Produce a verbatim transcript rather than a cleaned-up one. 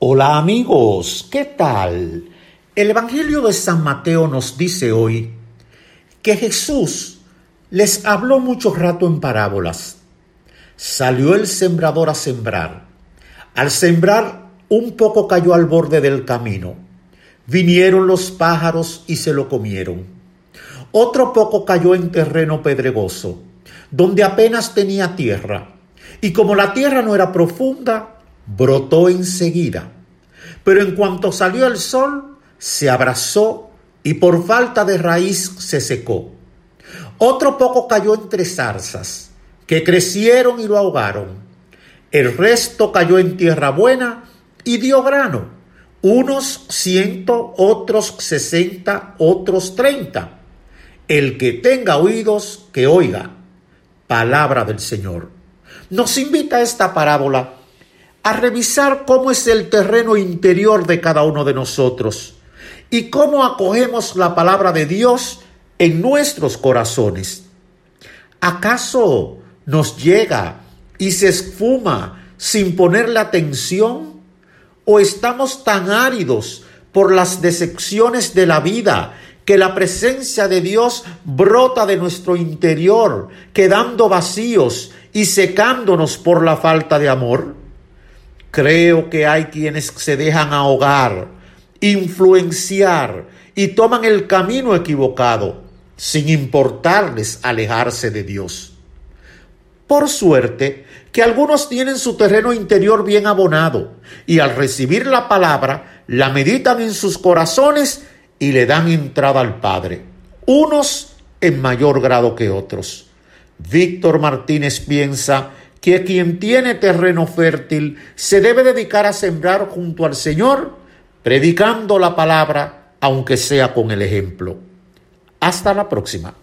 Hola amigos, ¿qué tal? El Evangelio de San Mateo nos dice hoy que Jesús les habló mucho rato en parábolas. Salió el sembrador a sembrar. Al sembrar, un poco cayó al borde del camino. Vinieron los pájaros y se lo comieron. Otro poco cayó en terreno pedregoso, donde apenas tenía tierra. Y como la tierra no era profunda, brotó enseguida. Pero en cuanto salió el sol, se abrasó y por falta de raíz se secó. Otro poco cayó entre zarzas, que crecieron y lo ahogaron. El resto cayó en tierra buena y dio grano, unos ciento, otros sesenta, otros treinta. El que tenga oídos, que oiga. Palabra del Señor. Nos invita esta parábola a revisar cómo es el terreno interior de cada uno de nosotros y cómo acogemos la palabra de Dios en nuestros corazones. ¿Acaso nos llega y se esfuma sin ponerle atención? ¿O estamos tan áridos por las decepciones de la vida que la presencia de Dios brota de nuestro interior, quedando vacíos y secándonos por la falta de amor? Creo que hay quienes se dejan ahogar, influenciar y toman el camino equivocado, sin importarles alejarse de Dios. Por suerte, que algunos tienen su terreno interior bien abonado y al recibir la palabra, la meditan en sus corazones y le dan entrada al Padre, unos en mayor grado que otros. Víctor Martínez piensa que quien tiene terreno fértil se debe dedicar a sembrar junto al Señor, predicando la palabra, aunque sea con el ejemplo. Hasta la próxima.